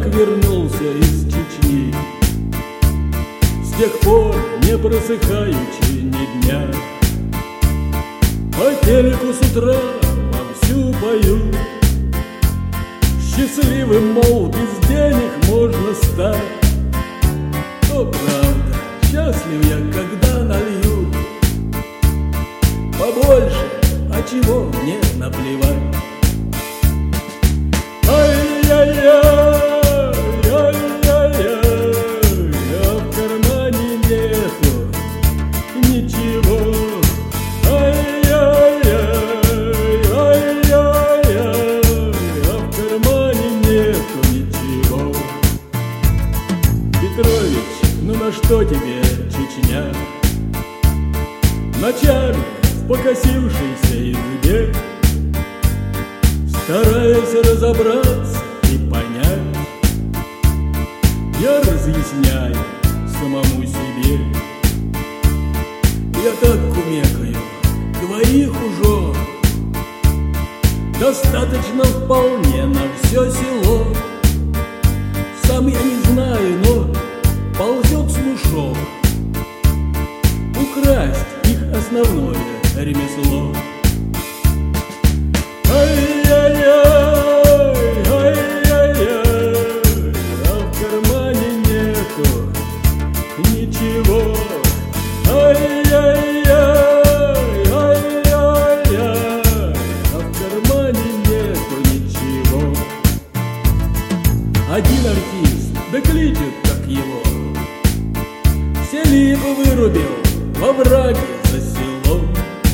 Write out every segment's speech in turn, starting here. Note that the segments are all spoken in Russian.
вернулся из Чечни. С тех пор не просыхаючи ни дня, по телеку с утра вовсю поют. Счастливым, мол, без денег можно стать. То правда, счастлив я, когда нальют побольше, а чего мне наплевать. Ай-яй-яй, ай-яй-яй, а в кармане нету ничего. Ай-яй-яй, ай-яй-яй, а в кармане нету ничего. Петрович, ну на что тебе Чечня? Ночами в покосившейся избе, стараясь разобраться и понять, я разъясняю самому себе. Я так кумекаю, двоих уже достаточно вполне на все село. Сам я не знаю, но ползет слушок украсть их основное ремесло. Ай-яй-яй, ай-яй-яй, а в кармане нету ничего. Ай-яй-яй, ай-яй-яй, а в кармане нету ничего. Один артист, да кличут как его, все липы вырубил во враге за селом.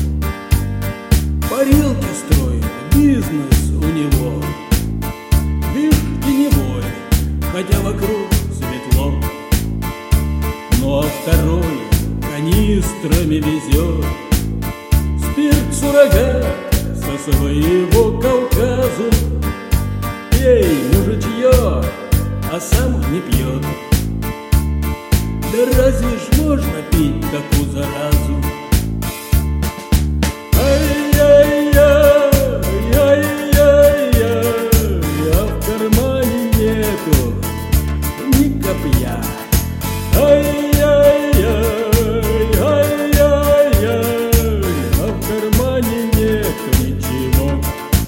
Парилки строит, бизнес у него, лишь теневой, хотя вокруг светло. Ну а второй канистрами везет спирт суррогат со своего Кавказу. Пей, мужичье, а сам не пьет. Да разве ж можно пить такую заразу? Ай-яй-яй, ай-яй-яй, а в кармане нету ни копья. Ай-яй-яй, ай-яй-яй, а в кармане нету ничего.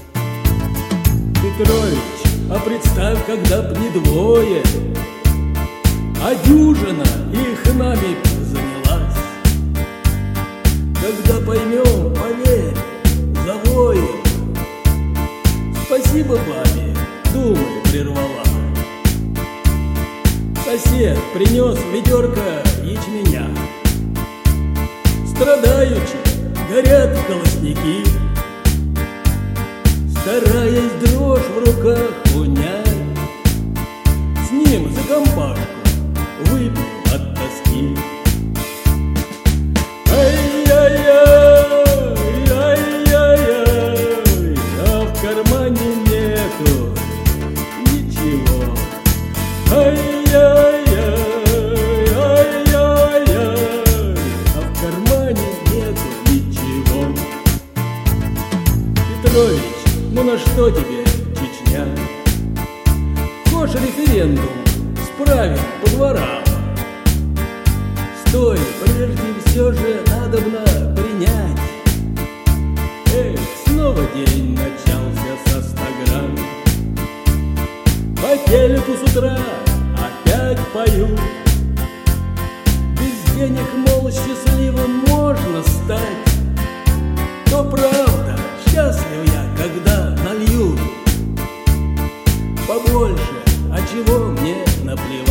Петрович, а представь, когда б не двое, а дюжина их нами занялась. Когда поймем, поверь, завоем. Спасибо бабе, думай, прервала. Сосед принес ведерко ячменя. Страдаючи горят колосники, стараясь дрожь в руках унять. С ним за компашку выпью от тоски. Ай-яй-яй, ай-яй-яй, а в кармане нету ничего. Ай-яй-яй, ай-яй-яй, а в кармане нету ничего. Петрович, ну на что тебе Чечня? Хочешь референдум справим по дворам? Стой, прежде все же надобно принять. Эх, снова день начался со 100 грамм. По телеку с утра опять поют. Без денег, мол, счастливым можно стать. То правда, счастлив я, когда нальют побольше, а чего мне наплевать.